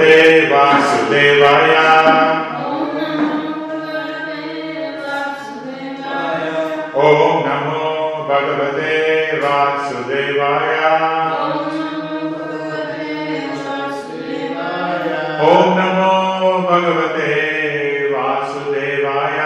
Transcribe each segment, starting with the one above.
Bhagavate Vasudevaya. Om Namo Bhagavate Vasudevaya. Om Namo Bhagavate Vasudevaya.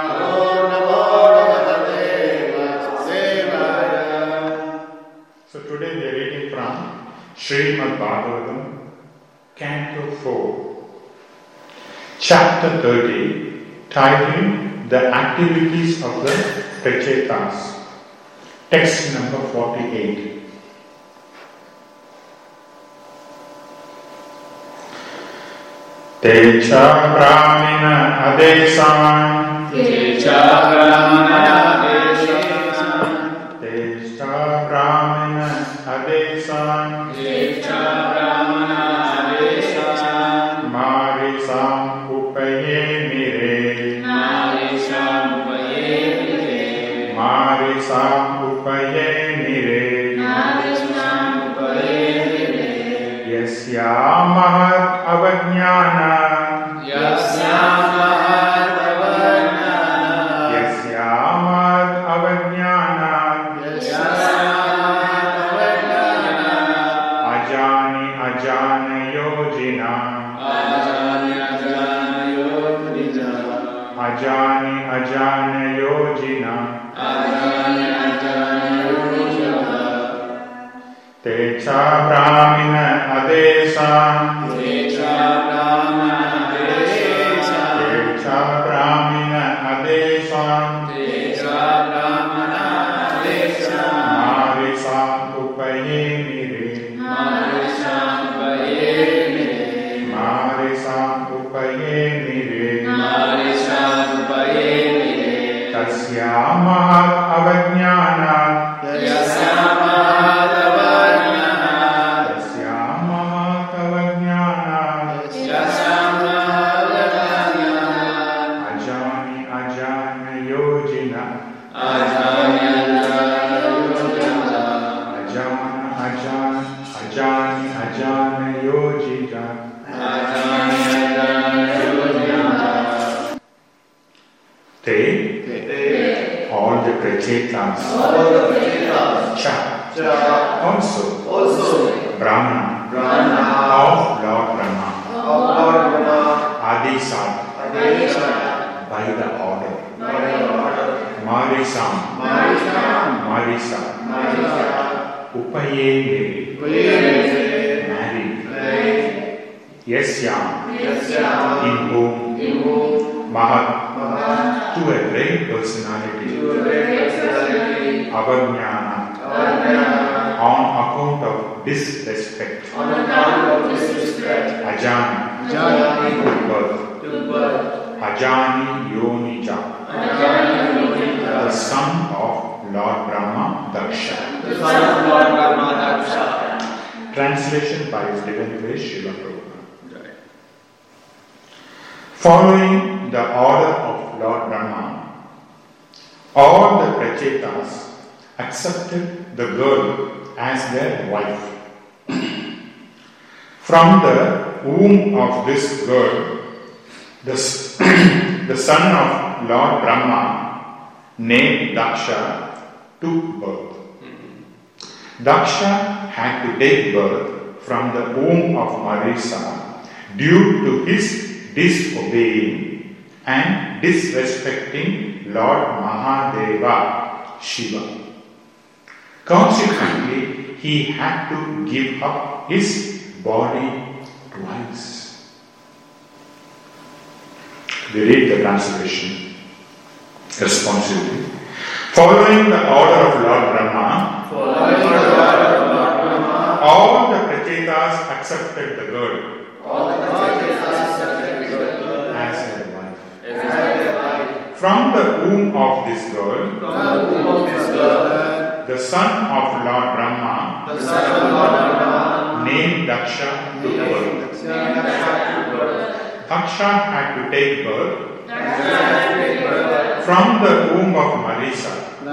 So today we are reading from Srimad Bhagavatam, Canto 4, Chapter 30, titled The Activities of the Prachetas. Text number 48. Techa Brahmina Adesan. Techa Brahmina Adesan. Techa Brahmina Adesan. Techa Brahmina Adesan. Marisam Upaye Mire. Marisam Upaye Mire. Marisam Upaye Mire. Marisam Upaye Mire. Yasya Mahat Avajnana. Yasya Mahat Avajnana. Yasya Mahat Avajnana. Yasya Mahat Avajnana. Ajani Ajana Yojina. Ajani Ajana Yojina. Ajani Ajana Yojina. Ajani Ajana Yojina. Techa Brahmina Adesan. Techa Brahmana Adesan. Techa Brahmina Adesan. Techa Brahmana Adesan. Marisam Upaye Mire. Marisam Upaye Mire. Marisam Upaye Mire. Marisam Upaye Mire. Tasya Mahat Avajnana. Yasya Mahat Avajnana. Tasya Mahat Avajnana. Yasya Mahat Avajnana. Ajani Ajana Yojina. Ajani Ajana Yojina. Ajani Ajana Yojina. Ajani Ajana Yojina. Te, all the Prachetas. Cha, also, Brahmana, of Lord Brahma. Adisat, by the order. Marisam, Marisa, Upaye married. Yasyam, in whom, Mahat, to a great personality. Avajnana, on account of disrespect. Ajani, birth. Ajani Yonija, the son of Lord Brahma Daksha. Translation by His Divine Grace Srila Prabhupada. Following the order of Lord Brahma, all the Prachetas accepted the girl as their wife. From the womb of this girl, the son of Lord Brahma, named Daksha, took birth. Daksha had to take birth from the womb of Marisa due to his disobeying and disrespecting Lord Mahadeva Shiva. Consequently, he had to give up his body twice. We read the translation responsibly. Following the order of Lord Brahma, all the Prachetas accepted the girl as their wife. From the womb of this girl, the son of Lord Brahma, named Daksha, took birth. Daksha had to take birth from the womb of Marisa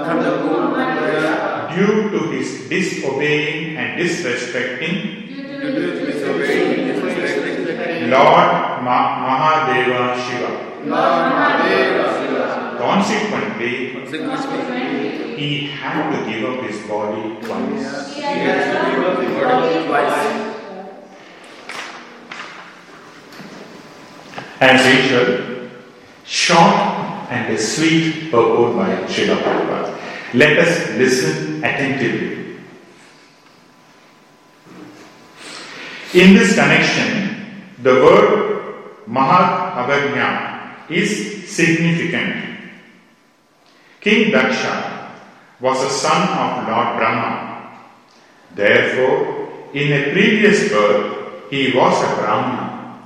due to his disobeying and disrespecting Lord Mahadeva Shiva. Lord Mahadeva Shiva. Consequently, he had to give up his body twice. He has to give up his body twice. As usual, short and sweet purport by Srila Prabhupada. Let us listen attentively. In this connection, the word Mahat Avagnya is significant. King Daksha was a son of Lord Brahma. Therefore, in a previous birth, he was a Brahmana.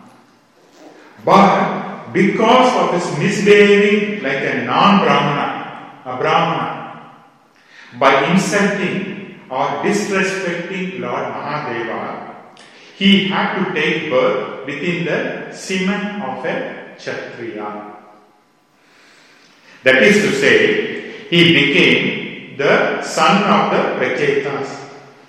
But because of his misbehaving like a non-Brahmana, a Brahmana, by insulting or disrespecting Lord Mahadeva, he had to take birth within the semen of a Kshatriya. That is to say, he became the son of the Prachetas.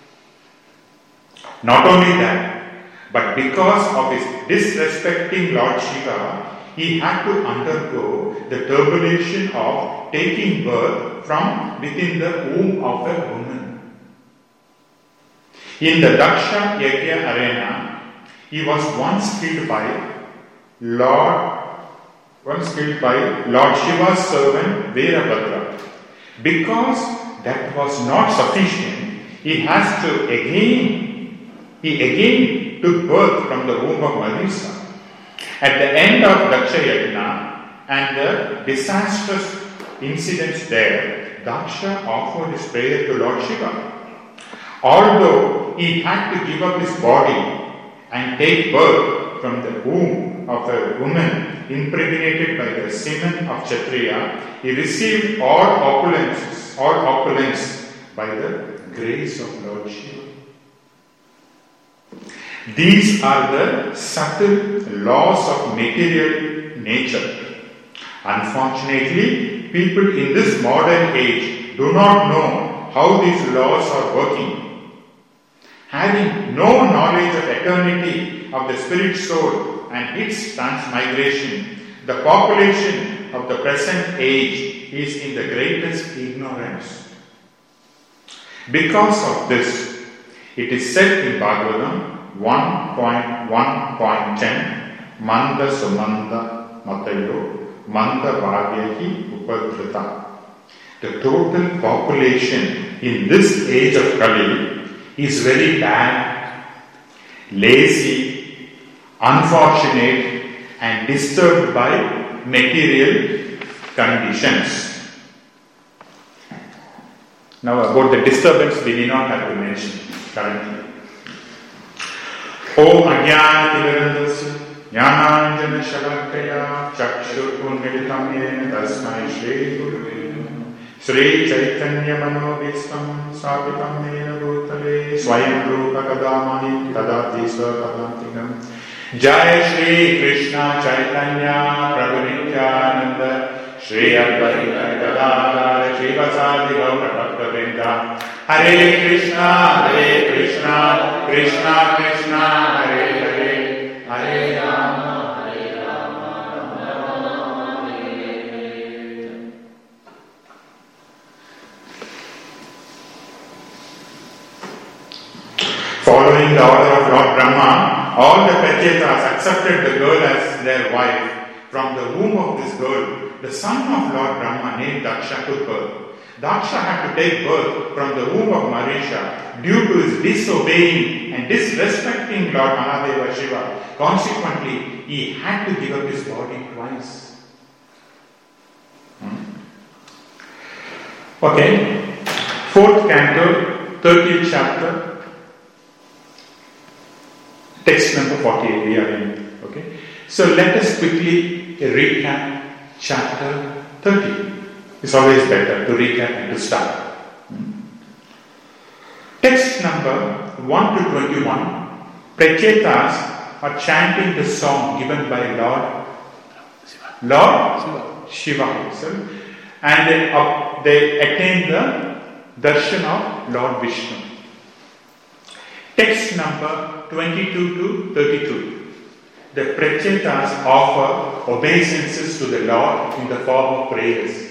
Not only that, but because of his disrespecting Lord Shiva, he had to undergo the tribulation of taking birth from within the womb of a woman. In the Daksha Yajna arena, he was once killed by Lord Shiva's servant Veerabhadra. Because that was not sufficient, he again took birth from the womb of Marisa. At the end of Daksha Yajna and the disastrous incidents there, Daksha offered his prayer to Lord Shiva. Although he had to give up his body and take birth from the womb of a woman impregnated by the semen of Kshatriya, he received all opulence by the grace of Lord Shiva. These are the subtle laws of material nature. Unfortunately, people in this modern age do not know how these laws are working. Having no knowledge of eternity of the spirit soul and its transmigration, the population of the present age is in the greatest ignorance. Because of this, it is said in Bhagavatam 1.1.10, Manda Sumanda Matayo, Manda Bhagyahi Upadhrita. The total population in this age of Kali is very bad, lazy, unfortunate, and disturbed by material conditions. Now about the disturbance we do not have to mention currently. Om Ajnana Jnananjana Shalakaya Chakshurpunmilitam Yena Tasmai Shri Gurave Sri Chaitanya Manovistam Sapitam Yena Bhutale Swayam Rupa Kadamani Tadati Svakadantikam Jai Shri Krishna Chaitanya Prabhu Nityananda Shri Advaita Gadadhara Shri Vasadi Gaura Bhakta Vrinda Hare Krishna, Krishna Krishna, Hare Hare, Hare Rama, Rama, Hare. Following the order of Lord Brahma, all the Prachetas accepted the girl as their wife. From the womb of this girl, the son of Lord Brahma named Daksha took birth. Daksha had to take birth from the womb of Marisha due to his disobeying and disrespecting Lord Mahadeva Shiva. Consequently, he had to give up his body twice. Okay, 4th canto, 30th chapter, text number 48 we are in. Okay, so let us quickly recap chapter 30. It's always better to recap and to start. Text number 1 to 21, Prachetas are chanting the song given by Lord Shiva himself, and they attain the darshan of Lord Vishnu. Text number 22 to 32. the Prachetas offer obeisances to the Lord in the form of prayers.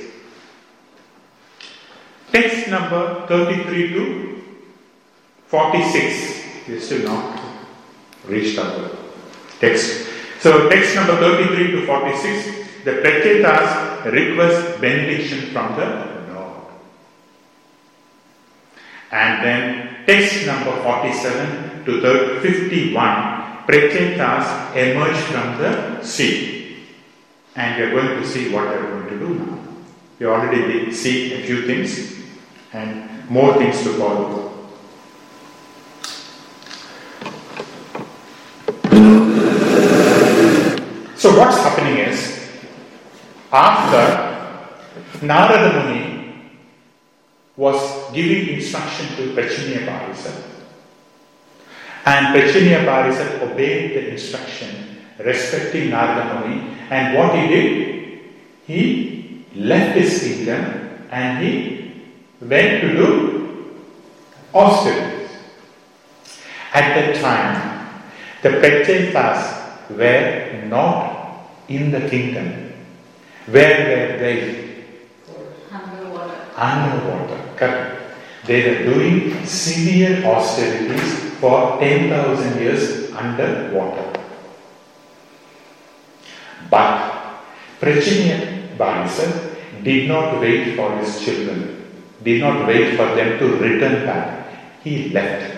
Text number 33 to 46. We still not reached our text. So text number 33 to 46, the Prachetas request benediction from the Lord. And then text number 47 to 51, Prachetas emerge from the sea. And we are going to see what they are going to do now. We already did see a few things and more things to follow. So what's happening is, after Narada Muni was giving instruction to Prachiniya Parisa, and Prachiniya Parisa obeyed the instruction respecting Narada Muni, and what he did, he left his kingdom and he went to do austerities. At that time, the Prachetas were not in the kingdom. Where were they? Underwater. Correct. They were doing severe austerities for 10,000 years underwater. But Prachiniya Parisa did not wait for his children, did not wait for them to return back. He left.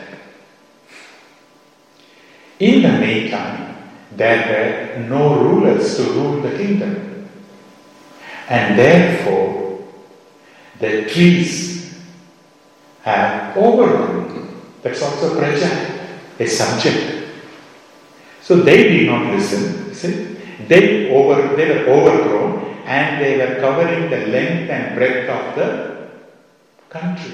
In the meantime, there were no rulers to rule the kingdom. And therefore, the trees have overgrown. That's also praja, a subject. So they did not listen. See? They were overgrown and they were covering the length and breadth of the country.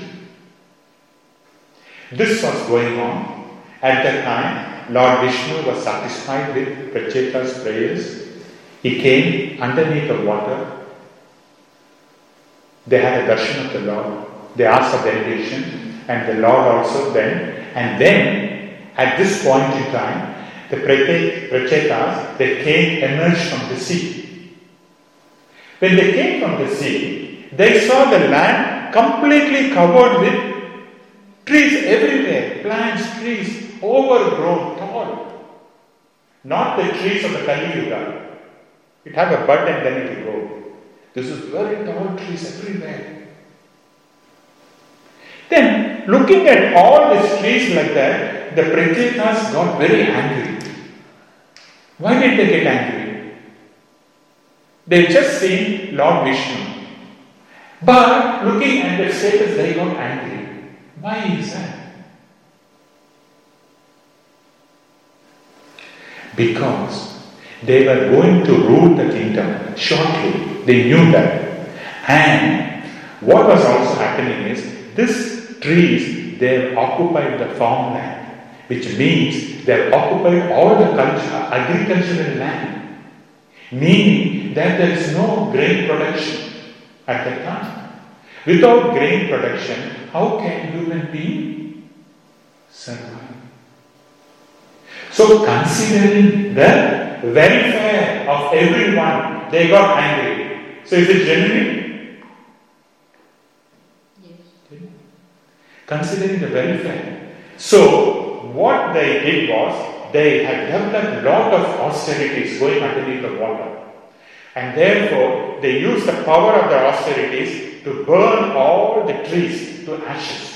This was going on. At that time, Lord Vishnu was satisfied with Pracheta's prayers. He came underneath the water. They had a darshan of the Lord. They asked for benediction, and the Lord also went. And then, at this point in time, the Prachetas, they emerged from the sea. When they came from the sea, they saw the land completely covered with trees everywhere, plants, trees, overgrown, tall. Not the trees of the Kali Yuga. It have a bud and then it will grow. This is very tall trees everywhere. Then, looking at all these trees like that, the Prachetas got very angry. Why did they get angry? They just seen Lord Vishnu. But looking at their status, they got angry. Why is that? Because they were going to rule the kingdom shortly. They knew that. And what was also happening is, these trees, they have occupied the farmland, which means they have occupied all the agricultural land. Meaning that there is no grain production at that time. Without grain production, how can human being survive? So, considering the welfare of everyone, they got angry. So, is it genuine? Yes. Considering the welfare. So, what they did was, they had developed a lot of austerities going underneath the water. And therefore, they used the power of the austerities to burn all the trees to ashes.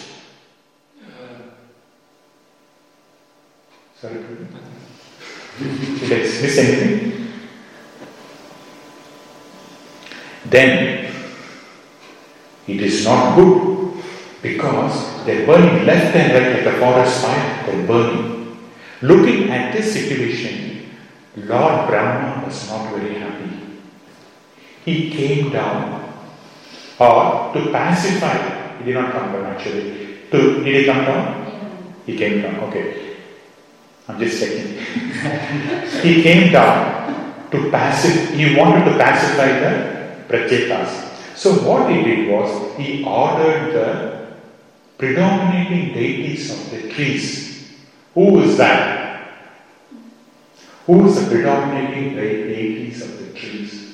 Sorry, did I miss anything? Then it is not good because they're burning left and right like a forest fire, they're burning. Looking at this situation, Lord Brahma was not very happy. He came down, or to pacify, he did not come down actually. Did he come down? He came down, okay. I'm just checking. He came down to he wanted to pacify the Prachetas. So what he did was, he ordered the predominating deities of the trees. Who is that? who is the predominating deities of the trees?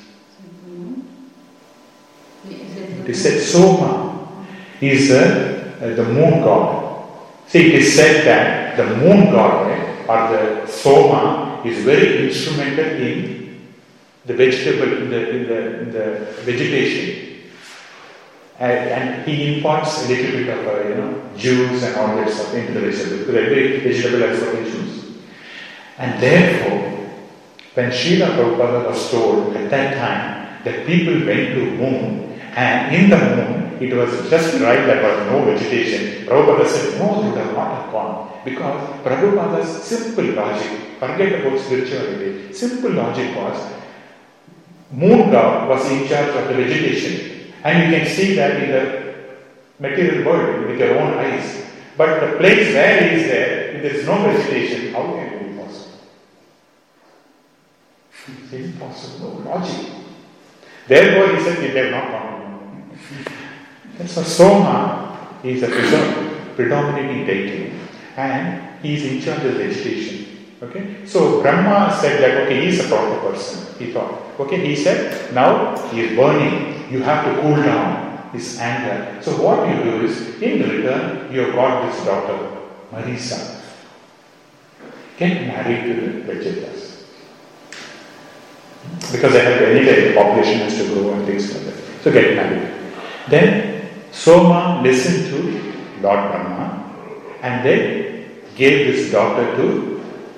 It is said Soma is the moon god. See, it is said that the moon god or the Soma is very instrumental in the vegetable, in the vegetation. And he imparts a little bit of juice and all that stuff into the vegetable, because every vegetable has got juice. And therefore, when Srila Prabhupada was told at that time that people went to moon, and in the moon it was just dry, there was no vegetation, Prabhupada said, no, they would have not have gone. Because Prabhupada's simple logic, forget about spirituality, simple logic was, moon god was in charge of the vegetation. And you can see that in the material world with your own eyes. But the place where he is there, if there is no vegetation, how can it be possible? It's impossible, no logic. Therefore he said, they have not gone. So Soma is a predominating deity and he is in charge of vegetation. Okay? So Brahma said that, okay, he is a proper person. He thought, okay, he said, now he is burning. You have to cool down his anger. So what you do is, in return, you have got this daughter, Marisa. Get married to the Vegetas. Because they have anyway, the population has to grow and things like that. So get married. Then Soma listened to Lord Brahma and then gave this daughter to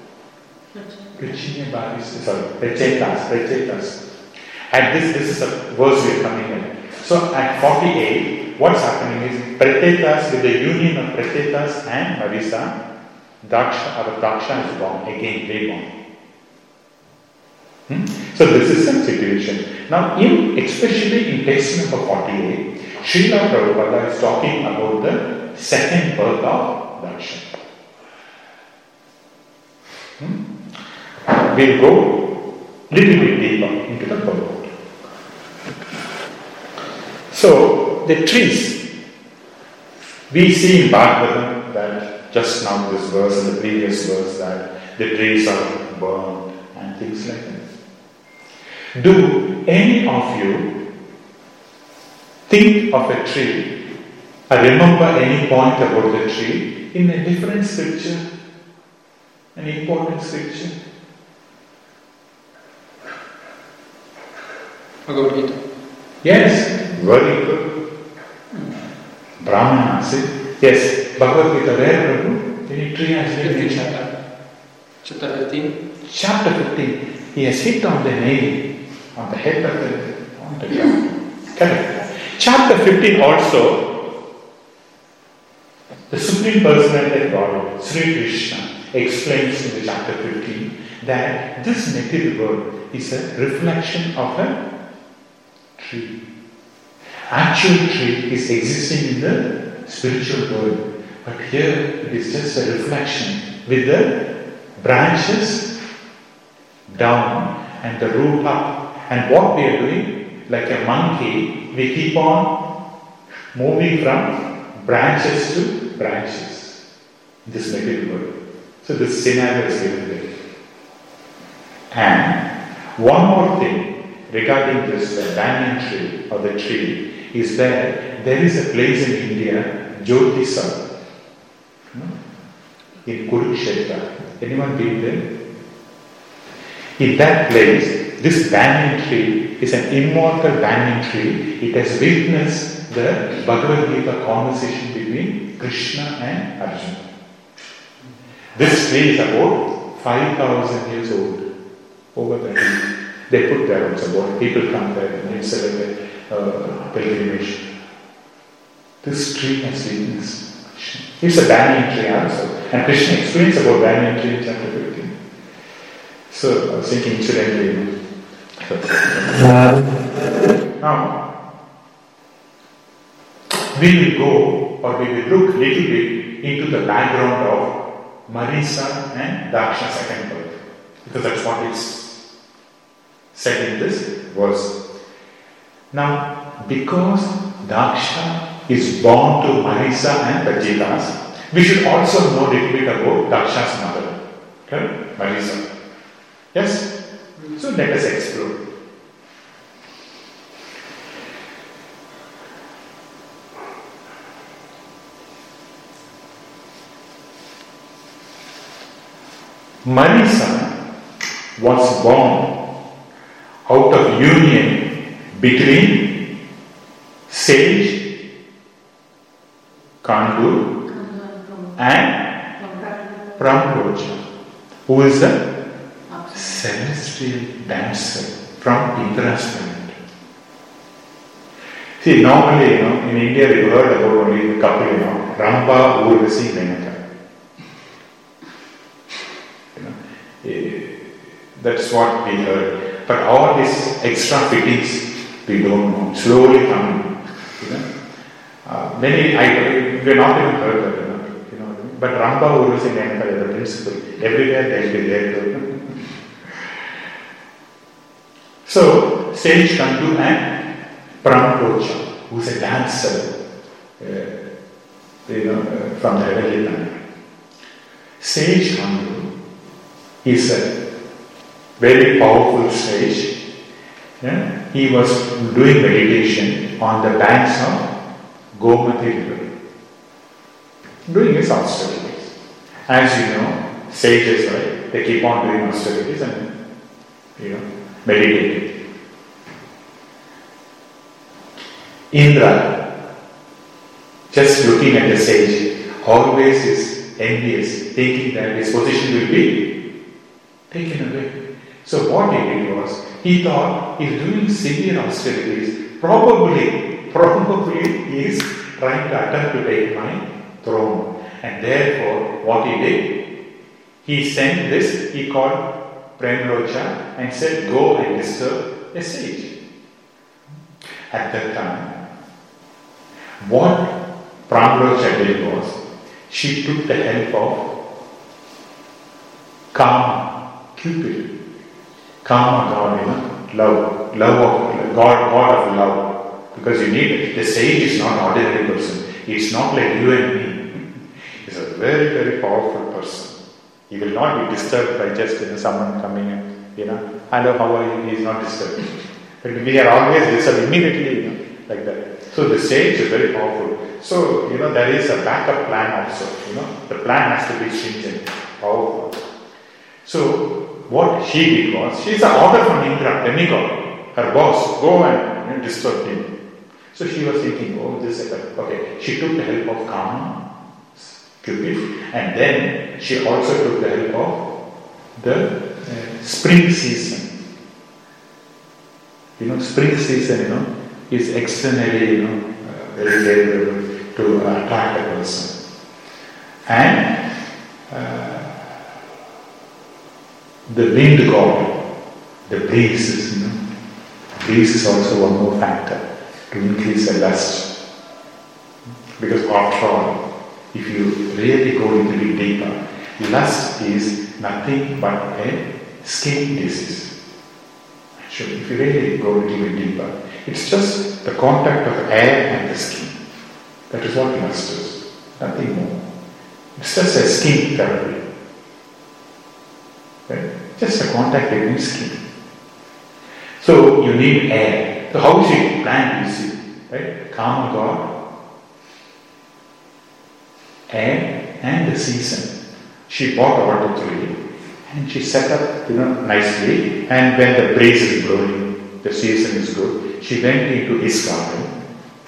Prachetas. And this is a verse we are coming in. So at 48, what's happening is Prachetas, with the union of Prachetas and Marisa, Daksha is born, again reborn. So this is some situation. Now, especially in text number 48, Srila Prabhupada is talking about the second birth of Daksha. We'll go little bit deeper into the purport. So, the trees, we see in Bhagavatam that just now this verse and the previous verse that the trees are burned and things like that. Do any of you think of a tree or remember any point about the tree in a different scripture, an important scripture? Bhagavad Gita. Yes, very good. Brahmana, see? Yes, Bhagavad Gita, where Prabhu? Any tree has been mentioned? Chapter 15. Chapter 15. He has hit on the nail, on the head of the ground. Correct. Chapter 15 also, the Supreme Personality of Godhead, Sri Krishna, explains in the chapter 15 that this material world is a reflection of a tree. Actual tree is existing in the spiritual world, but here it is just a reflection with the branches down and the root up. And what we are doing, like a monkey, we keep on moving from branches to branches in this material world. So this scenario is given there. And one more thing regarding this banyan tree or the tree is that there is a place in India, Jyotisa, in Kurukshetra. Anyone been there? In that place, this banyan tree is an immortal banyan tree. It has witnessed the Bhagavad Gita conversation between Krishna and Arjuna. This tree is about 5,000 years old. Over there. They put there also, people come there and it's like a pilgrimage. This tree has witnessed Krishna. It's a banyan tree also. And Krishna explains about banyan tree in chapter 15. So I was thinking incidentally. Now, we will go or we will look little bit into the background of Marisa and Daksha second birth. Because that's what is said in this verse. Now, because Daksha is born to Marisa and Prachetas, we should also know a little bit about Daksha's mother, okay? Marisa. Yes? So let us explore. Marisa was born out of union between sage Kandu and Pramrocha, who is a celestial dancer from Indra's planet. See, normally, in India we heard about only the couple, Ramba, Urvasi, Menaka. That's what we heard. But all these extra fittings, we don't know. Slowly coming. Many, we're not even heard that. But Ramba, Urvasi, Menaka is the principle. Everywhere they'll be there too. So, Sage Kandu and Pramrocha, who's a dancer, from the heavenly planet. Sage Kandu is a very powerful sage. He was doing meditation on the banks of Gomati River, doing his austerities. As you know, sages, right? They keep on doing austerities and meditating. Indra, just looking at the sage, always is envious, thinking that his position will be taken away. So what he did was, he thought he's doing severe austerities, probably he is trying to attempt to take my throne. And therefore, what he did, he sent this, he called Pramrocha and said, go and disturb a sage. At that time, what Pramrocha did was, she took the help of Kama, Cupid. Kama, God, love of God of love. Because you need it. The sage is not an ordinary person. It's not like you and me. He's a very, very powerful person. He will not be disturbed by just someone coming and hello, how are you? He is not disturbed. But we are always disturbed immediately, like that. So the sage is very powerful. So there is a backup plan also. The plan has to be stringent, powerful. So what she did was, she's an order from Indra, demigod, her boss, go and disturb him. So she was thinking, okay. She took the help of Kama, Cupid, and then she also took the help of the spring season. Spring season, is externally, very favorable to attract a person. And the wind god, the breeze, breeze is also one more factor to increase the lust. Because after all, if you really go into it deeper, lust is nothing but a skin disease. Actually, if you really go into it deeper, it's just the contact of air and the skin. That is what lust is, nothing more. It's just a skin therapy. Right? Just a contact between skin. So you need air. So how she planned, you see, right? Kama God, air and the season. She bought all the three and she set up, nicely. And when the breeze is blowing, the season is good, she went into his garden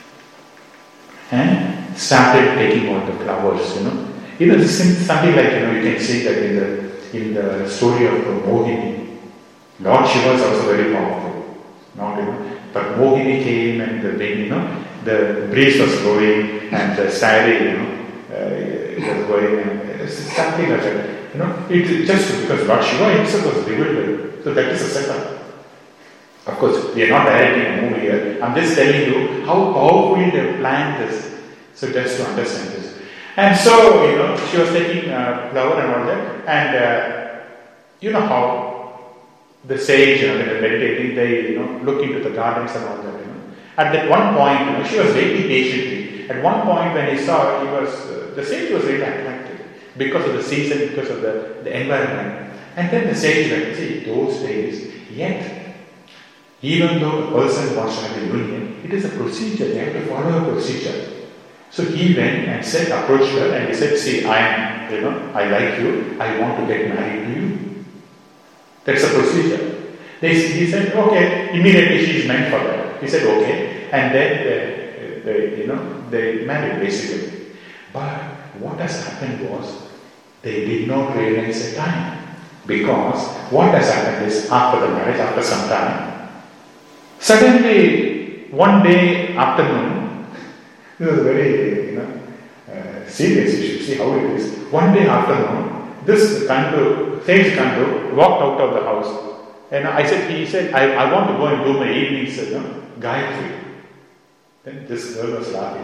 and started taking all the flowers. This is something like you can see that in the story of Mohini. Lord Shiva is also very powerful. But Mohini came and the breeze was blowing and the sari, was going and something like that. It just because Lord Shiva himself was bewildered. So that is a setup. Of course, we are not directing a movie here. I'm just telling you how powerfully they planned this. So just to understand this. And so, she was taking flower and all that. And you know how the sage, when they're meditating, they, look into the gardens and all that, At that one point, she was waiting patiently. At one point when he saw, the sage was really attracted because of the season, because of the environment. And then the sage went, see, those days, yet, even though a person wants to have a union, it is a procedure, they have to follow a procedure. So he went and said, approached her and he said, see, I like you, I want to get married to you. That's a procedure. He said, okay, immediately she is meant for that. He said, okay, and then they married basically. But what has happened was, they did not realize the time. Because what has happened is, after the marriage, after some time, suddenly, one day afternoon, this was a very, serious issue, see how it is. One day afternoon, this sage Kandu walked out of the house. And he said, I want to go and do my evenings, Gayatri. Then this girl was laughing.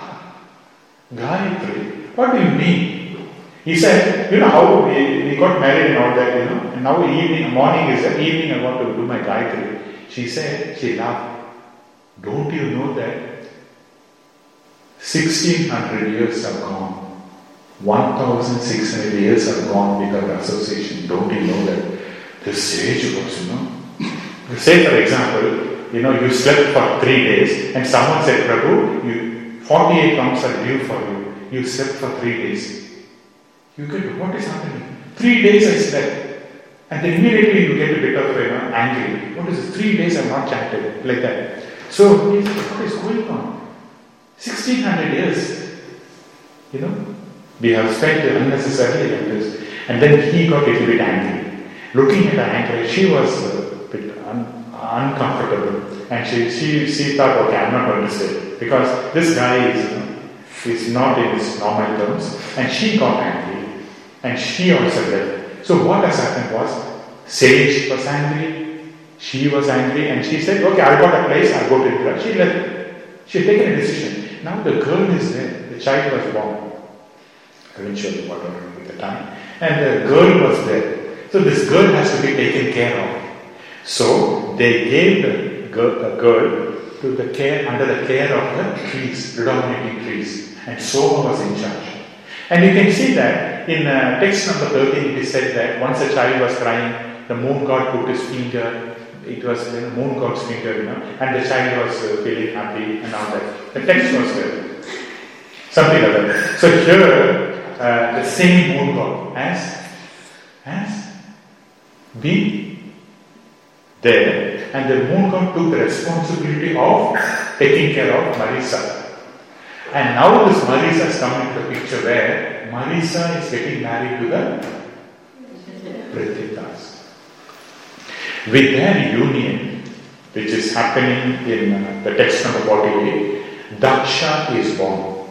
Gayatri? What do you mean? He said, how we got married and all that, and now morning is the evening, I want to do my Gayatri. She said, she laughed. Don't you know that 1600 years have gone? 1600 years have gone without association. Don't you know that? The sage was, say for example, you slept for 3 days and someone said, Prabhu, 48 rounds are due for you. You slept for 3 days. You get, what is happening? 3 days I slept. And then immediately you get a bit of angry. What is it? 3 days I have not chanted. Like that. So he said, what is going on? 1600 years. We have spent unnecessarily like this. And then he got a little bit angry. Looking at her ankle, she was a bit uncomfortable. And she thought, okay, I'm not going to stay. Because this guy is not in his normal terms. And she got angry. And she also left. So what has happened was, sage was angry, she was angry, and she said, okay, I've got a place, I'll go to Indra. She left. She had taken a decision. Now the girl is there. The child was born. Eventually, whatever, at the time. And the girl was there. So this girl has to be taken care of. So they gave the girl to the care, under the care of the trees, predominating trees. And Soma was in charge. And you can see that in text number 13 it is said that once a child was crying, the moon god put his finger, it was the moon god's finger, and the child was feeling happy and all that. The text was there. Something like that. So here, the same moon god has been there, and the moon god took the responsibility of taking care of Marisa. And now this Marisa has come into the picture where Marisa is getting married to the Prithividas. With their union, which is happening in the text number 48, Daksha is born.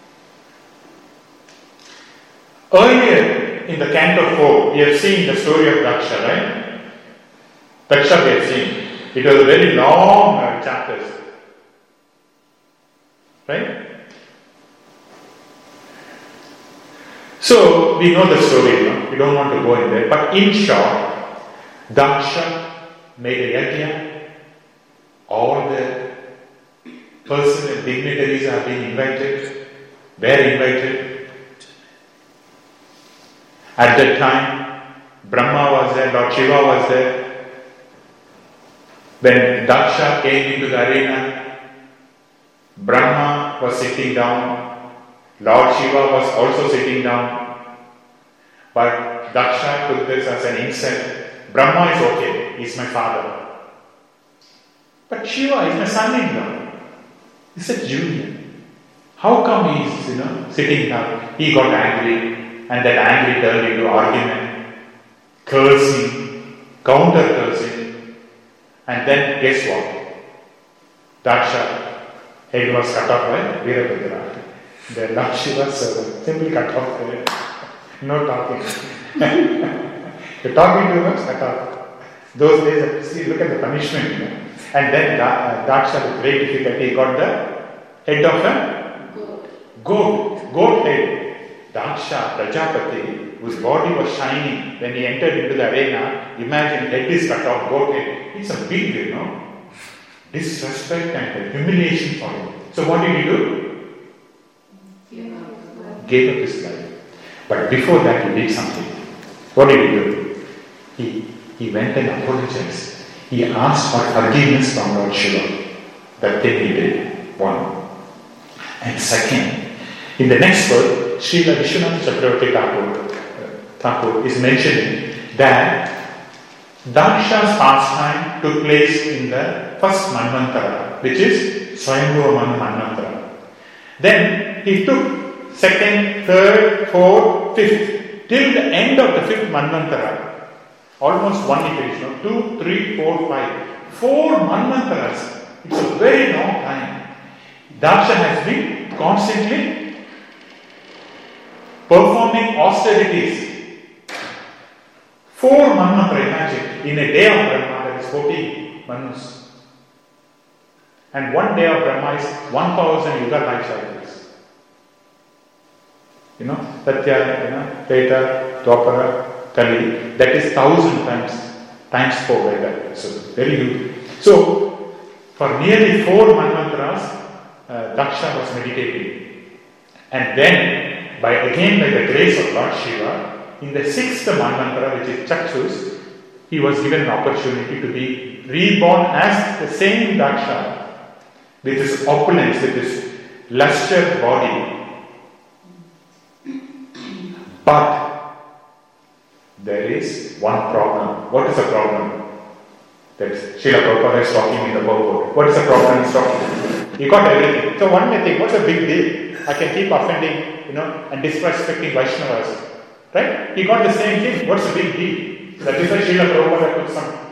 Earlier in the Canto 4, we have seen the story of Daksha, right? Daksha we have seen. It was a very long chapters. Right? So, we know the story, we don't want to go in there. But in short, Daksha made a yajna. All the personal dignitaries are being invited. Were invited. At that time, Brahma was there, Lord Shiva was there. When Daksha came into the arena, Brahma was sitting down. Lord Shiva was also sitting down. But Daksha took this as an insult. Brahma is okay, he's my father. But Shiva is my son-in-law. It's a union. How come he's sitting down? He got angry, and that anger turned into argument, cursing, counter-cursing. And then guess what? Daksha head was cut off by Virabhadra. The Lord Shiva's servant simply cut off the head. No talking. The talking to him was cut off. Those days, see, look at the punishment. And then Daksha, with great difficulty, got the head of a goat head. Daksha, Prajapati, whose body was shining when he entered into the arena, imagine head is cut off, goat head. It's a big, disrespect and humiliation for him. So what did he do? Gave up his life. But before that he did something. What did he do? he went and apologized. He asked for forgiveness from Lord Shiva. That thing he did. One. And second, in the next verse, Srila Vishwanath Chakravarti Thakur is mentioning that Daksha's pastime took place in the first Manvantara, which is Swayambhuva Manvantara. Then he took second, third, fourth, fifth, till the end of the fifth Manvantara. Almost one iteration, 2, 3, 4, 5. 4 Manvantaras. It's a very long time. Daksha has been constantly performing austerities. 4 Manvantara, imagine. In a day of Brahma, there is 40 Manus. And one day of Brahma is 1000 Yuga life cycles. Satya, Treta, Dwapara, Kali, that is 1000 times 4 like that. So, very huge. So, for nearly 4 Manvantaras, Daksha was meditating. And then, by the grace of Lord Shiva, in the 6th Manvantara, which is Chakshus, he was given an opportunity to be reborn as the same Daksha, with his opulence, with his luster body. But there is one problem. What is the problem? That Srila Prabhupada is talking in the purport. What is the problem he's talking? He got everything. So one may think, what's the big deal? I can keep offending, and disrespecting Vaishnavas. Right? He got the same thing. What's the big deal? That is why Srila Prabhupada took some,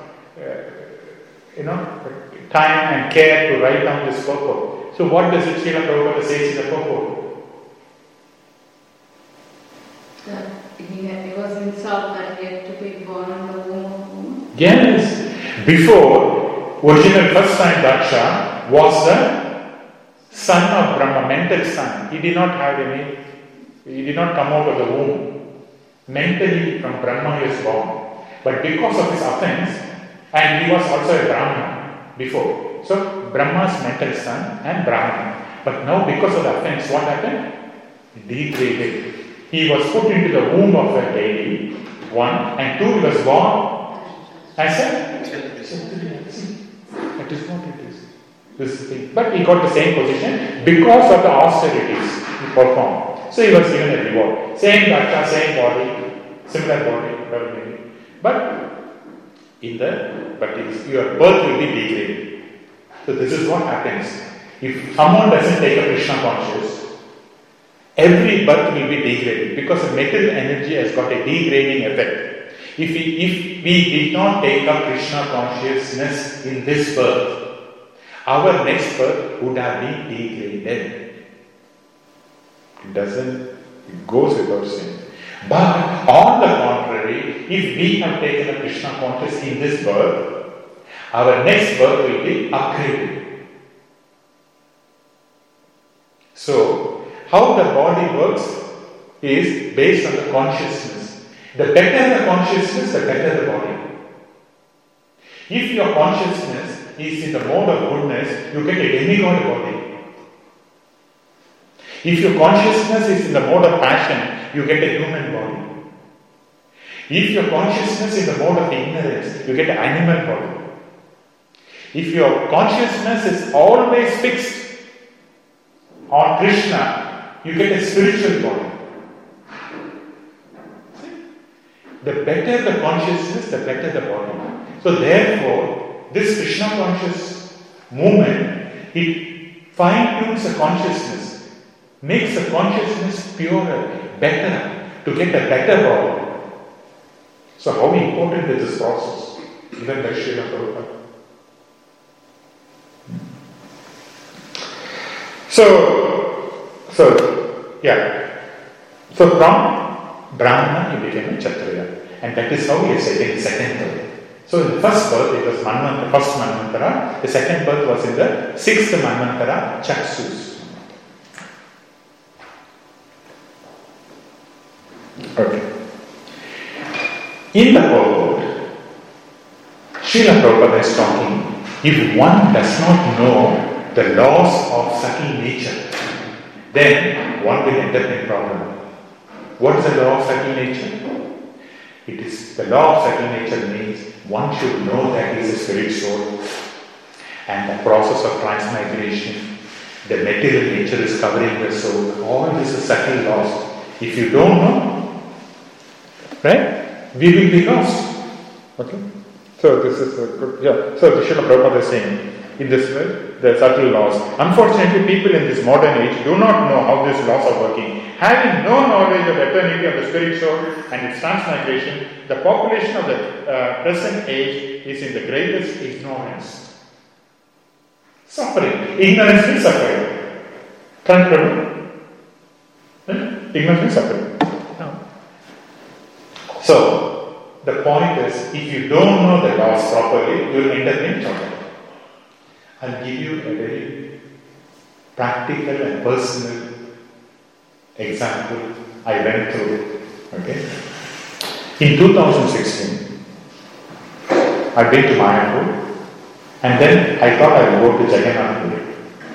time and care to write down this purport. So what does it Srila Prabhupada say in the purport? He was insulted that he had to be born in the womb of woman. Yes. Before, original first time Daksha was the son of Brahma, mental son. He did not come out of the womb. Mentally from Brahma he was born. But because of his offense, and he was also a Brahmana before. So Brahma's mental son and Brahmana. But now because of the offense, what happened? Degraded. He was put into the womb of a lady, 1, and 2, he was born as a... That is what it is. This thing. But he got the same position because of the austerities he performed. So he was given a reward. Same Daksha, same body, similar body, whatever maybe. But your birth will be degraded. So this is what happens. If someone doesn't take a Krishna conscious, every birth will be degraded because the material energy has got a degrading effect. If we did not take up Krishna consciousness in this birth, our next birth would have been degraded. It goes without saying. But on the contrary, if we have taken a Krishna consciousness in this birth, our next birth will be upgraded. So, how the body works is based on the consciousness. The better the consciousness, the better the body. If your consciousness is in the mode of goodness, you get a demigod body. If your consciousness is in the mode of passion, you get a human body. If your consciousness is in the mode of ignorance, you get an animal body. If your consciousness is always fixed on Krishna, you get a spiritual body. The better the consciousness, the better the body. So therefore, this Krishna conscious movement, it fine-tunes the consciousness, makes the consciousness purer, better, to get a better body. So how important is this process? Even the Srila Prabhupada. So from Brahmana he became a Kshatriya. And that is how he is said in second birth. So in the first birth it was first Manvantara, the second birth was in the 6th Manvantara, Chaksus. Okay. In the purport, Srila Prabhupada is talking, if one does not know the laws of subtle nature, then one will end up in problem. What is the law of subtle nature? It is the law of subtle nature means one should know that he is a spirit soul, and the process of transmigration, the material nature is covering the soul. All this is subtle laws. If you don't know, right, we will be lost. Okay? So this is a good, So the Srila Prabhupada is saying, in this way, the subtle laws. Unfortunately, people in this modern age do not know how these laws are working. Having no knowledge of eternity of the spirit soul and its transmigration, the population of the present age is in the greatest ignorance. Suffering. Ignorance means suffering. Correct, Prabhu? Ignorance means suffering. No. So, the point is, if you don't know the laws properly, you will end up in trouble. I'll give you a very practical and personal example I went through. Okay? In 2016, I've been to Mayapur, and then I thought I would go to Jagannath Puri.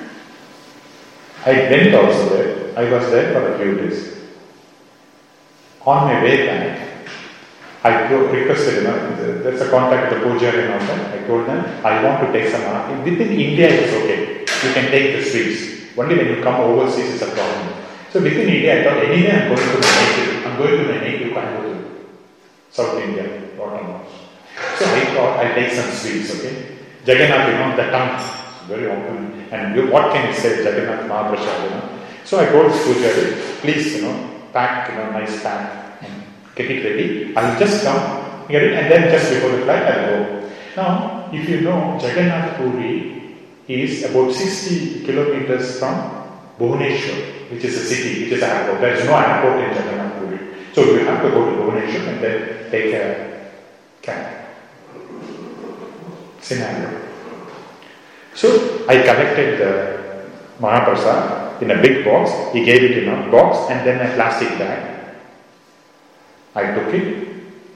I went also there. I was there for a few days. On my way back, I requested, there's a contact with the Pujari and all that. I told them, I want to take some art. Within India, it's okay. You can take the sweets. Only when you come overseas, it's a problem. So within India, I thought, anyway, I'm going to my native. I'm going to my native Coimbatore, South India, North. So I thought, I'll take some sweets, okay? Jagannath, the tongue, very open. And what can you say, Jagannath Mahaprasad, So I told the Pujari, please, pack, nice pack. Get it ready. I will just come, get it, and then just before the flight, I will go. Now, if you know, Jagannath Puri is about 60 kilometers from Bhubaneswar, which is a city, which is an airport. There is no airport in Jagannath Puri. So you have to go to Bhubaneswar and then take a cab. Scenario. So I collected the Mahaprasad in a big box. He gave it in a box and then a plastic bag. I took it,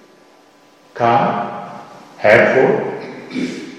car, airport,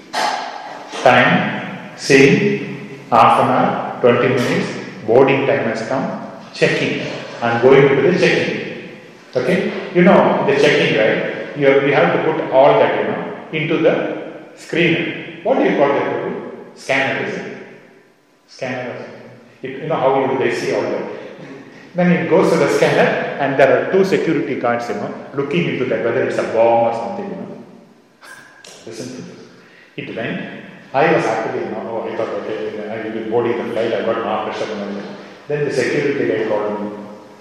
time, same, half an hour, 20 minutes, boarding time has come, checking. I'm going to do the checking. Okay? The checking, right? You have to put all that, into the screen. What do you call that? Scanner, is it? Scanner. How they see all that. Then it goes to the scanner and there are two security guards, looking into that, whether it's a bomb or something, Listen to this. It went. I was happily, I thought, okay, I will be boarding the flight, I got Mahaprasad and all that. Then the security guy called me.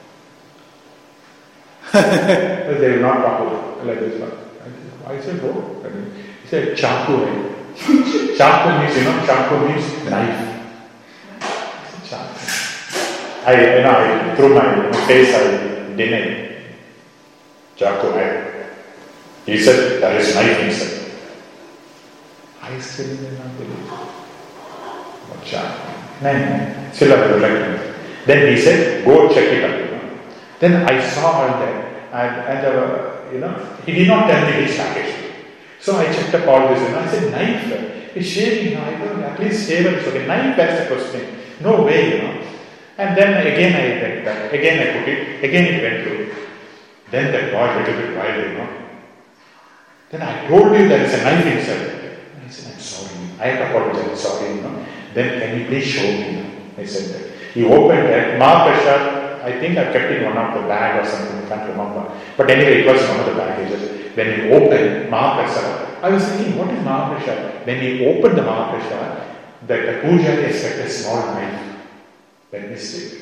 They will not talk like this one. I said, oh. He said, chaku. Chaku means, chaku means knife. Chaku. I through my face, I denied. Chaku, he said, there is knife inside. I still did not believe. What chaku? Still I was like, then he said, go check it out. Then I saw all that. And he did not tell me which package. So I checked up all this. I said, knife? He's shaving. I thought, at least shave it. So the knife, that's the question. No way, And then again I went back. Again I put it. Again it went through. Then that got a little bit wild, Then I told you there is a knife inside. I said, I'm sorry. I apologize. Sorry, Then can you please show me? I said that. He opened that. Mahaprasad, I think I kept in one of the bag or something. I can't remember. But anyway, it was one of the baggages. When he opened Mahaprasad, I was thinking, what is Mahaprasad? When he opened the Mahaprasad, the Pujari has kept a small knife. Let me see.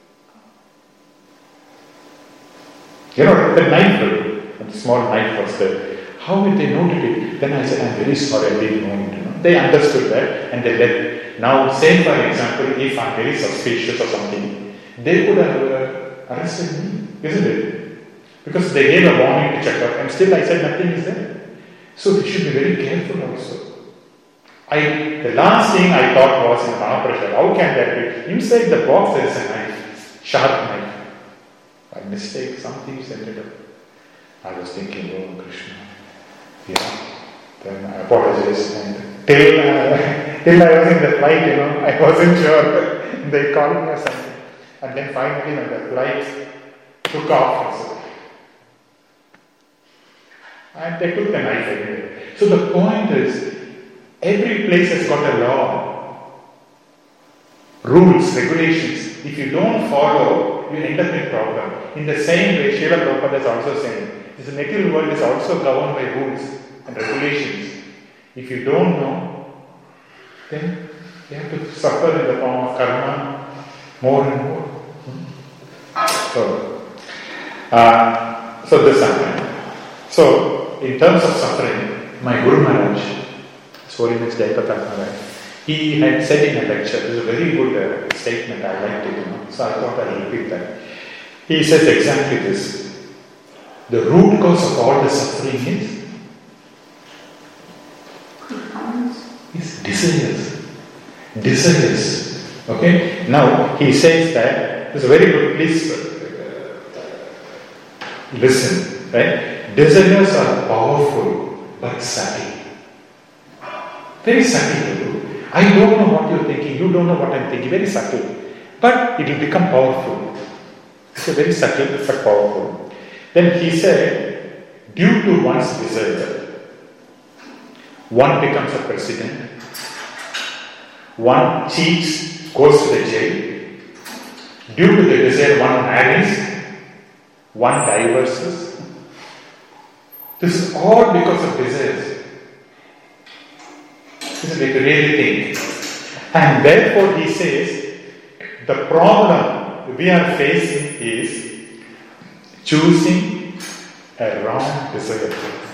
The knife, the small knife was there. How did they noted it? Then I said, I'm very sorry, I didn't know it. They understood that and they let. Now, say for example, if I'm very suspicious or something, they could have arrested me, isn't it? Because they gave a warning to check up and still I said nothing is there. So we should be very careful also. The last thing I thought was in Mahaprasad, how can that be? Inside the box there is a knife, sharp knife. By mistake, something ended up. I was thinking, oh Krishna. Then I apologized. And till I was in the flight, I wasn't sure. They called me or something. And then finally when the flight took off, And they took the knife anyway. So the point is, every place has got a law, rules, regulations. If you don't follow, you end up in problem. In the same way, Srila Prabhupada is also saying, this material world is also governed by rules and regulations. If you don't know, then you have to suffer in the form of karma more and more. So this happened. So, in terms of suffering, my Guru Maharaj, Holiness Jayapataka Maharaj, he had said in a lecture, it was a very good statement, I liked it, so I thought I'll repeat that. He says exactly this: the root cause of all the suffering is desires. Desires. Okay? Now, he says that, it's very good, please listen, right? Desires are powerful but subtle. Very subtle. I don't know what you're thinking, you don't know what I'm thinking, very subtle. But it will become powerful. It's a very subtle but powerful. Then he said, due to one's desire, one becomes a president, one cheats, goes to the jail. Due to the desire, one marries, one divorces. This is all because of desires. Isn't it? Really think. And therefore he says, the problem we are facing is choosing a wrong desire.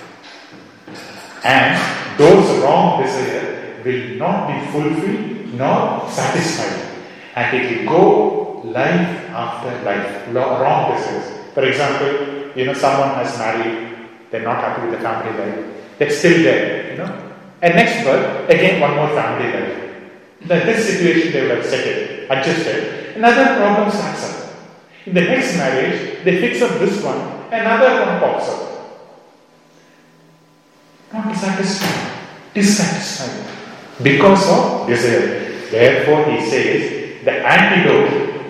And those wrong desires will not be fulfilled nor satisfied. And it will go life after life. Wrong desires. For example, someone has married, they're not happy with the family life. They're still there, And next birth, again one more family life. In this situation they would have settled, adjusted. Another problem starts up. In the next marriage, they fix up this one, another one pops up. Not satisfied, dissatisfied. Because of desire. Therefore he says, the antidote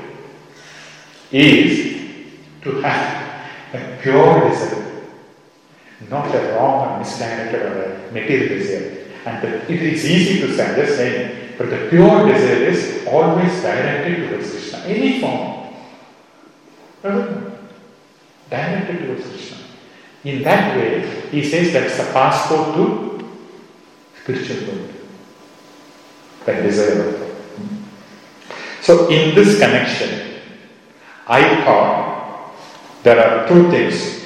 is to have a pure desire. Not a wrong or misdirected or a material desire. And it is easy to say, I'm just saying, but the pure desire is always directed towards Krishna. Any form. Directed towards Krishna. In that way, he says that's the passport to spiritual world. That desire. So in this connection, I thought there are two things.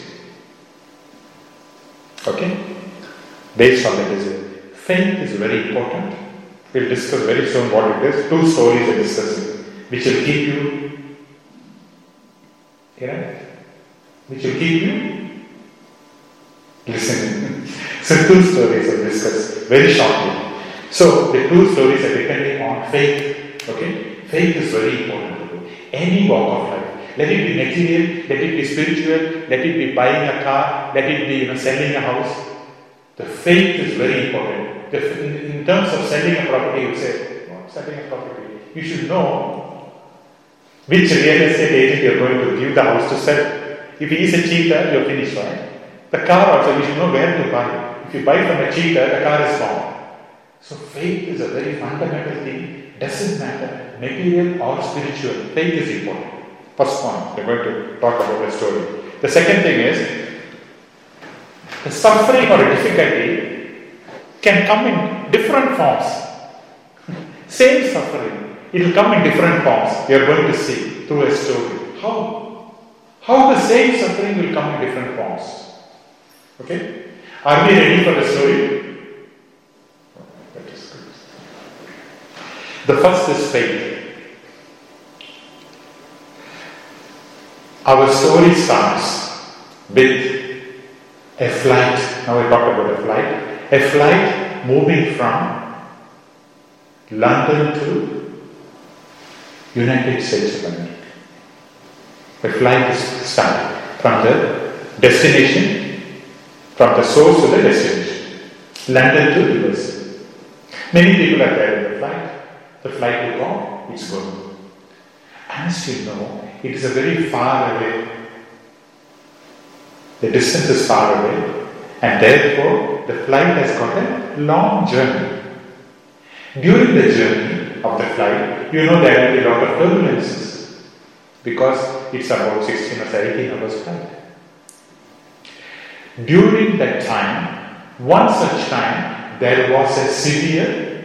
Okay? Based on the desire. Faith is very important. We'll discuss very soon what it is. Two stories we're discussing, which will keep you, which will keep you listening. So two stories we'll discuss very shortly. So the two stories are depending on faith. Okay? Faith is very important to do. Any walk of life. Let it be material, let it be spiritual, let it be buying a car, let it be selling a house. The faith is very important. In terms of selling a property, you say, what selling a property? You should know which real estate agent you are going to give the house to sell. If he is a cheater, you are finished, right? The car also, you should know where to buy. If you buy from a cheater, the car is gone. So faith is a very fundamental thing. Doesn't matter, material or spiritual. Faith is important. First point, we're going to talk about the story. The second thing is, the suffering or a difficulty can come in different forms. Same suffering, it will come in different forms. We are going to see through a story. How? How the same suffering will come in different forms. Okay? Are we ready for the story? That is good. The first is faith. Our story starts with a flight. Now we talk about a flight. A flight moving from London to United States of America. A flight is started from the destination, from the source to the destination. London to US. Many people are there in the flight. The flight will go, it's going. As you know, it is a very far away. The distance is far away. And therefore, the flight has got a long journey. During the journey of the flight, you know there will be a lot of turbulences because it's about 16 or 17 hours flight. During that time, one such time, there was a severe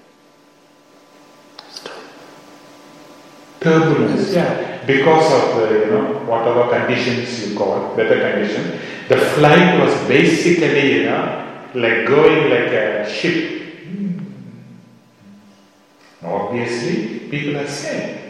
turbulence. Yeah, because of the, whatever conditions you call, weather condition, the flight was basically, like going like a ship. Obviously, people are scared.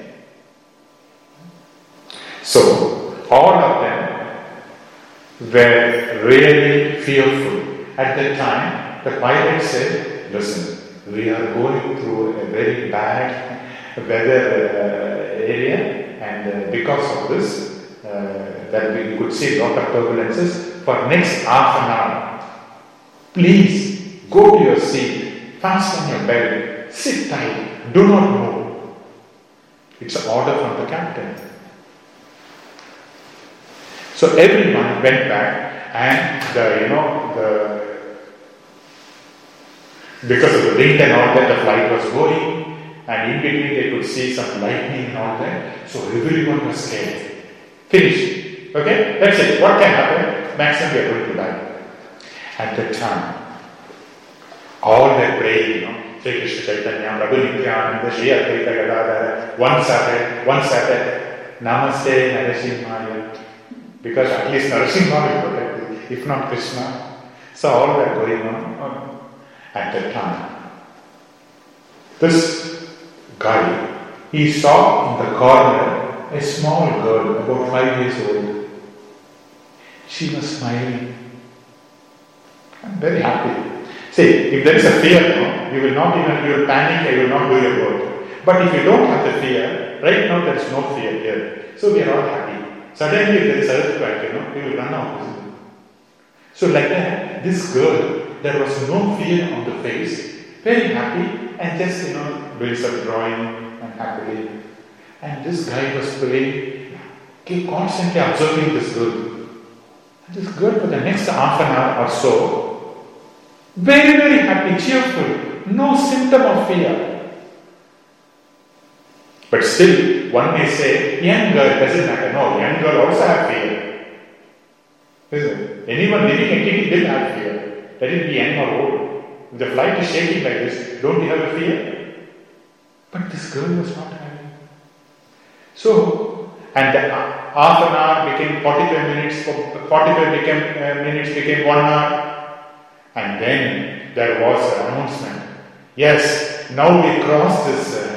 So, all of them were really fearful. At that time, the pilot said, listen, we are going through a very bad weather area, and because of this, that we could see a lot of turbulences for next half an hour. Please go to your seat, fasten your belt, sit tight, do not move. It's an order from the captain. So everyone went back, and because of the wind and all that, the flight was going, and in between they could see some lightning and all that. So everyone was scared. Finished. Okay? That's it. What can happen? Maximum we are going to die. At that time, all that praying, Sri Krishna Chaitanya, Prabhu Nityananda, Shri Advaita Gadadhara, one started, Namaste Narasimhaya. Because at least Narasimha will protect you, if not Krishna. So all that going on at that time. This guy, he saw in the corner a small girl, about 5 years old. She was smiling. I'm very happy. See, if there is a fear, you will panic, you will not do your work. But if you don't have the fear, right now there is no fear here. So we are all happy. Suddenly if there is earthquake, we will run out. So like that, this girl, there was no fear on the face, very happy, and just, doing some drawing and happily. And this guy was praying, constantly observing this girl. And this girl for the next half an hour or so, very, very happy, cheerful, no symptom of fear. But still, one may say, young girl doesn't matter. No, young girl also have fear. Isn't it? Anyone living entity will have fear. Let it be young or old. If the flight is shaking like this, don't you have a fear? But this girl was not having. So, and the half an hour became 45 minutes, 45 minutes became 1 hour. And then there was an announcement. Yes, now we crossed this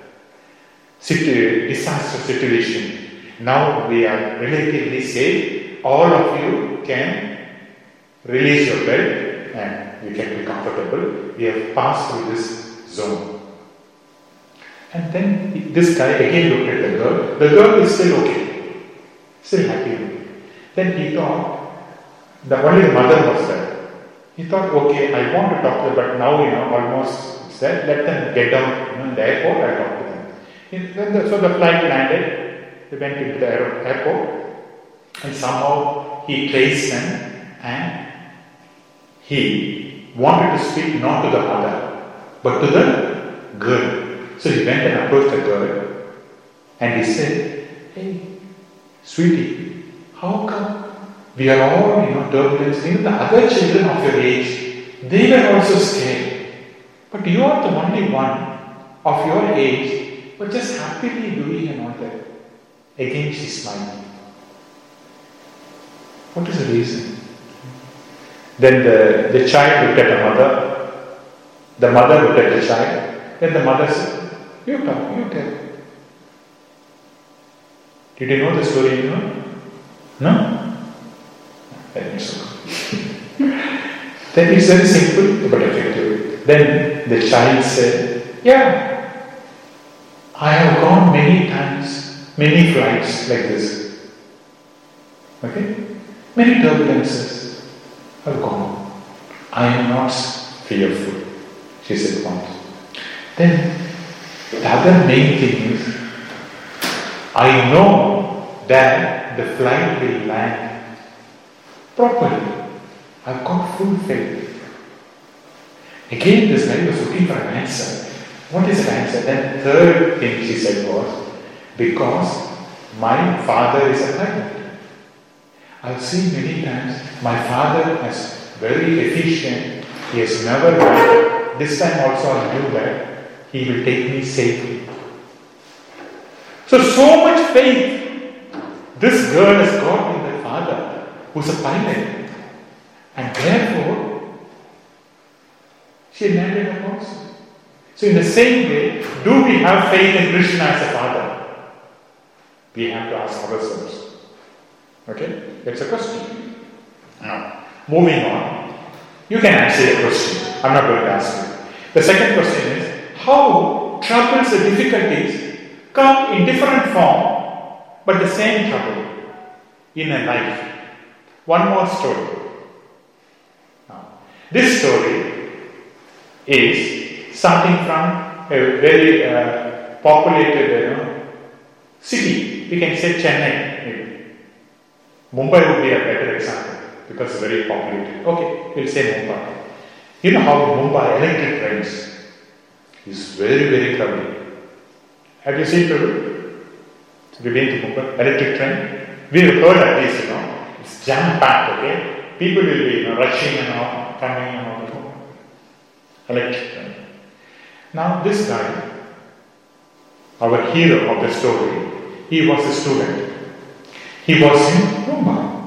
disaster situation. Now we are relatively safe. All of you can release your belt and you can be comfortable. We have passed through this zone. And then this guy again looked at the girl. The girl is still okay. Still happy. Then he thought, only the mother was there. He thought, okay, I want to talk to her, but now, almost it's there. Let them get down in the airport, I'll talk to them. So the flight landed. They went into the airport. And somehow he traced them and he wanted to speak not to the mother, but to the girl. So he went and approached the girl and he said, hey, sweetie, how come we are all, turbulence? Even the other children of your age, they were also scared. But you are the only one of your age, but just happily doing and all that. Again she smiled. What is the reason? Then the child looked at the mother. The mother looked at the child. Then the mother said, you talk, you tell. Did you know the story? No? That is so. That is very simple but effective. Then the child said, yeah, I have gone many times, many flights like this. Okay? Many turbulences have gone. I am not fearful, she said once. Then the other main thing is, I know that the flight will land properly. I've got full faith. Again, this guy was looking for an answer. What is the answer? Then third thing she said was, because my father is a pilot. I've seen many times my father is very efficient. He has never died. This time also I knew that he will take me safely. So much faith this girl has got in the father who's a pilot. And therefore, she landed her also. So in the same way, do we have faith in Krishna as a father? We have to ask ourselves. Okay? That's a question. Now, moving on. You can answer the question. I'm not going to ask you. The second question is, how troubles and difficulties come in different form, but the same trouble in a life. One more story. Now, this story is starting from a very populated city. We can say Chennai, maybe. Mumbai would be a better example because it's very populated. Okay, we'll say Mumbai. You know how Mumbai electric trains is very, very crowded. Have you seen people? Have you been to Mumbai? Electric train? We have heard at least, it's jam-packed, okay? People will be rushing and all, coming and all. Electric train. Now this guy, our hero of the story, he was a student. He was in Mumbai.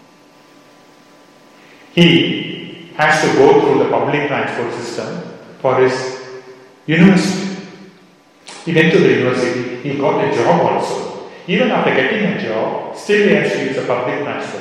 He has to go through the public transport system for his university. He went to the university, he got a job also. Even after getting a job, still he has to use the public transport.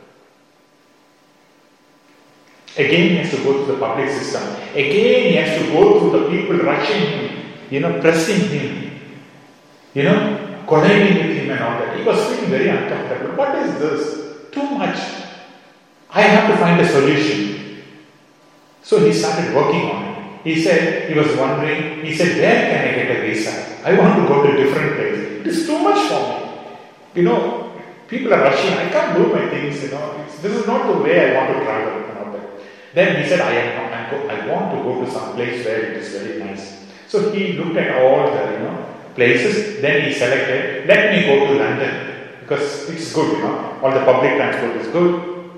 Again he has to go through the public system. Again he has to go through the people rushing him, pressing him, colliding with him and all that. He was feeling very uncomfortable. What is this? Too much. I have to find a solution. So he started working on it. He said, he was wondering, where can I get a visa? I want to go to a different place. It is too much for me. People are rushing. I can't do my things, this is not the way I want to travel and all that. Then he said, I want to go to some place where it is very nice. So he looked at all the, places. Then he selected, let me go to London because it's good, all the public transport is good.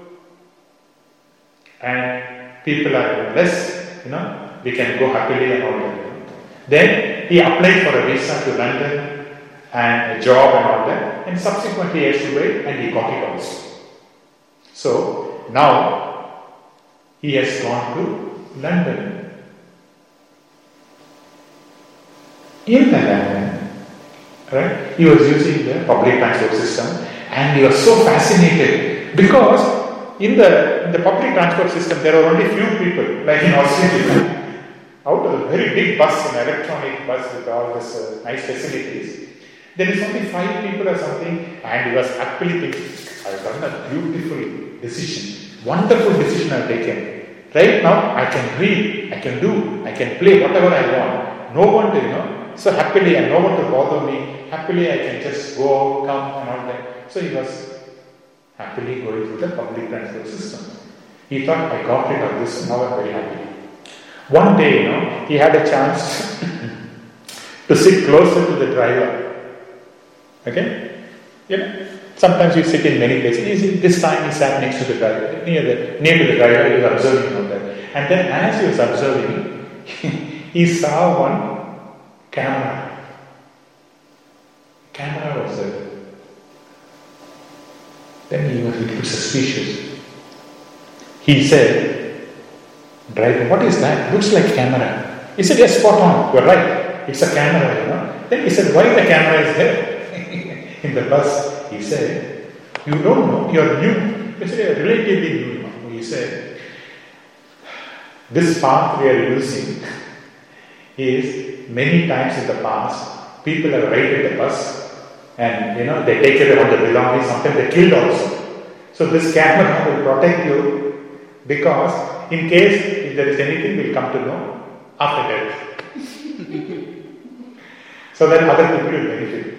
And people are less, we can go happily and all that. Then he applied for a visa to London and a job and all that, and subsequently he has to wait and he got it also. So now he has gone to London. In the London, right, he was using the public transport system and he was so fascinated because in the public transport system there are only few people, like in Australia. Out of a very big bus, an electronic bus with all this nice facilities, there is only 5 people or something, and he was happily thinking, I've done a beautiful decision, wonderful decision I've taken. Right now, I can read, I can do, I can play whatever I want. No one to, so happily, and no one to bother me. Happily, I can just go out, come, and all that. So he was happily going through the public transport system. He thought, I got rid of this, and now I'm very happy. One day, he had a chance to sit closer to the driver. Okay? Sometimes you sit in many places. This time he sat next to the driver, near to the driver, he was observing all that. And then as he was observing, he saw one camera. Camera was there. Then he was a little suspicious. He said, driver, what is that? Looks like camera. He said, yes, spot on, you're right. It's a camera, Then he said, why the camera is there? In the bus, he said, you don't know, you're new. He said, you're relatively new. He said, this path we are using is many times in the past, people have raided the bus and they take away all the belongings, sometimes they killed also. So this camera will protect you because in case if there is anything, we'll come to know after death. So that other people will benefit.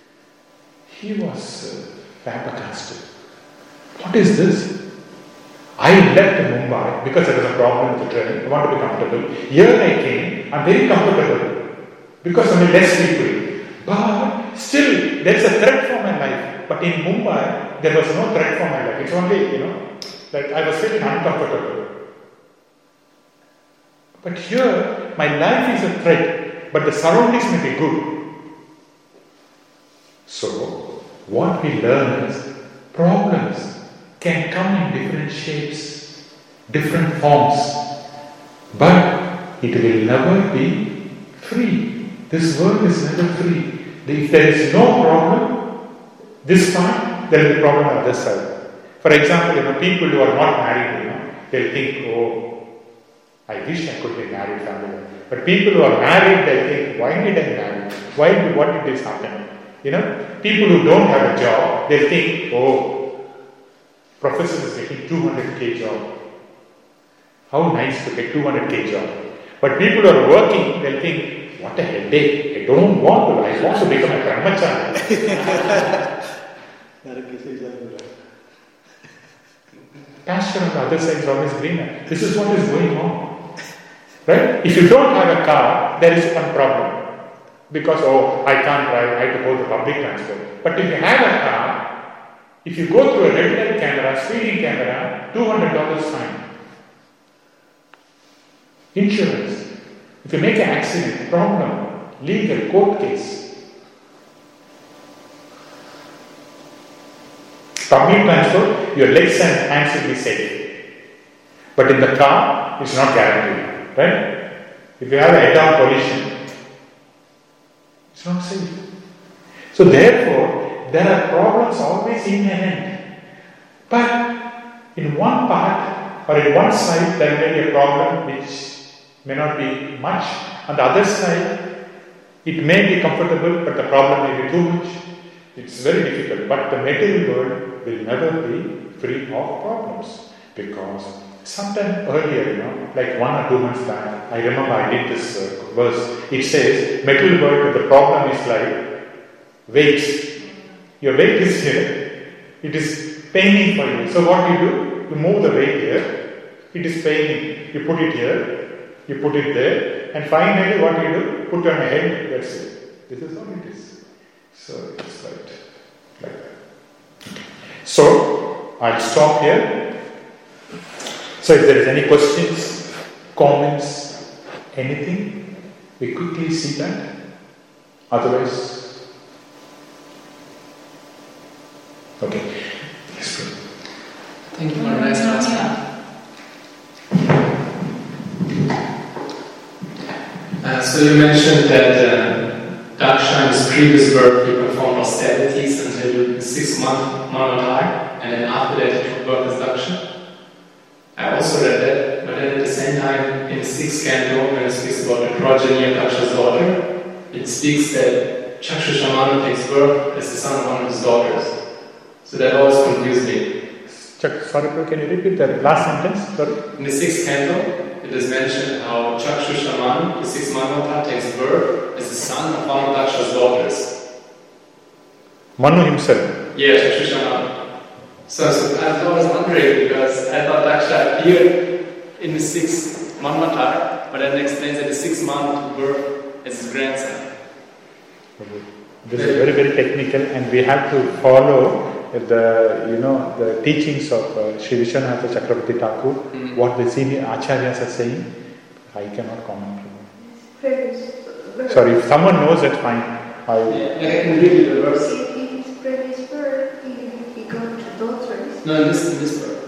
He was flabbergasted. What is this? I left Mumbai because there was a problem with the train. I want to be comfortable. Here I came. I'm very comfortable because I'm less people. But still, there's a threat for my life. But in Mumbai, there was no threat for my life. It's only, that I was feeling uncomfortable. But here, my life is a threat, but the surroundings may be good. So, what we learn is problems can come in different shapes, different forms, but it will never be free. This world is never free. If there is no problem, this time, there will be a problem on this side. For example, people who are not married, they'll think, oh, I wish I could be married family. But people who are married, they think, why did I marry? What did this happen? People who don't have a job, they think, oh, professor is getting 200k job. How nice to get 200k job. But people who are working, they'll think, what a headache. I don't want to. I want to become a brahmachari. Pasture on the other side is always greener. This is what is going on. Right? If you don't have a car, there is one problem. Because, I can't drive, I have to go to public transport. But if you have a car, if you go through a red light camera, speeding camera, $200 fine. Insurance. If you make an accident, problem, legal, court case. Public transport, your legs and hands will be safe. But in the car, it's not guaranteed. Right? If you have a head-on collision, it's not safe. So therefore, there are problems always inherent. But in one part or in one side, there may be a problem which may not be much. On the other side, it may be comfortable, but the problem may be too much. It's very difficult. But the material world will never be free of problems. Because sometime earlier, like 1 or 2 months back, I remember I did this verse. It says, material world, the problem is like weights. Your weight is here. It is paining for you. So what do? You move the weight here. It is paining. You put it here. You put it there. And finally what do? Put on your head. That's it. This is all it is. So it's like that. Okay. So I'll stop here. So if there is any questions, comments, anything, we quickly see that. Otherwise, okay. Yes, please. Thank you for a nice class. So you mentioned that Daksha in his previous birth he performed austerities until the 6th month Manodai, and then after that he took birth as Daksha. I also read that, but then at the same time, in the 6th canto, when it speaks about the progeny of Daksha's daughter, it speaks that Chakshushamanu takes birth as the son of one of his daughters. So that always confused me. Sorry, can you repeat that last sentence? Sorry? In the 6th canto, it is mentioned how Chakshushamanu, the 6th Manvanta, takes birth as the son of one of Daksha's daughters. Manu himself? Yeah, Chakshushamanu. So I was wondering because I thought Daksha appeared in the 6th Manvanta, but then explains that the 6th month to birth as his grandson. This is very, very technical, and we have to follow the teachings of Sri Vishwanatha Chakravarti Thakur, what the senior acharyas are saying. I cannot comment. Sorry, if someone knows, that's fine. I can read you the verse. In his previous birth, he got daughters. No, in this birth.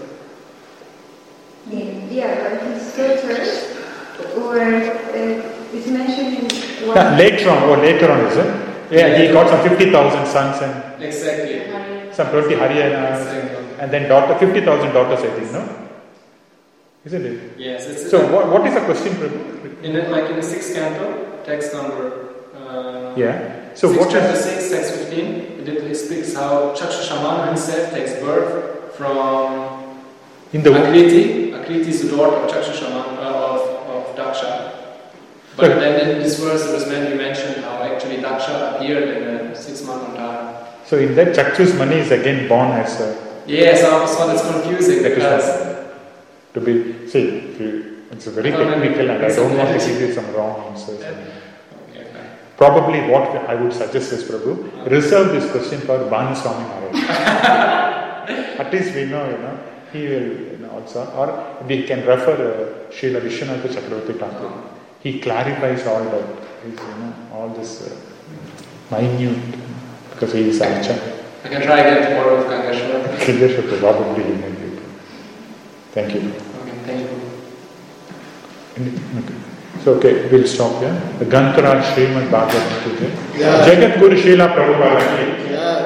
Yeah, but his daughters were, it's mentioned in one... Later on, is it? Yeah, he got some 50,000 sons and... Exactly. Some 20 Haryana, exactly. And then 50,000 daughters, I think, no? Isn't it? Yes. So what is the question, Prabhu? In the 6th canto, text number... yeah. So 6, what chapter is... 6, text 15, it speaks how Chakshushamanu himself takes birth from in the Akriti. Akriti is the daughter of Chakshushamanu, of Daksha. But then in this verse it was mentioned how actually Daksha appeared in the 6th Manvanta. So in that Chakshus Mani is again born as a... Yes, so that's confusing because to be, see, it's a very technical and I don't want to give you some wrong answers. Probably what I would suggest is, Prabhu, reserve this question for Bhanu Swami Maharaj. At least we know, he will also, or we can refer Srila Vishwanatha Chakravarti Thakur. He clarifies all that, all this minute, because he is Archa. I can try again tomorrow with Gangeshwar. Gangeshwar, probably you may be. Thank you. Okay, thank you. Okay. So, we'll stop here. The Gantharaj Srimad Bhagavatam today. Jagat Guru Srila Prabhupada.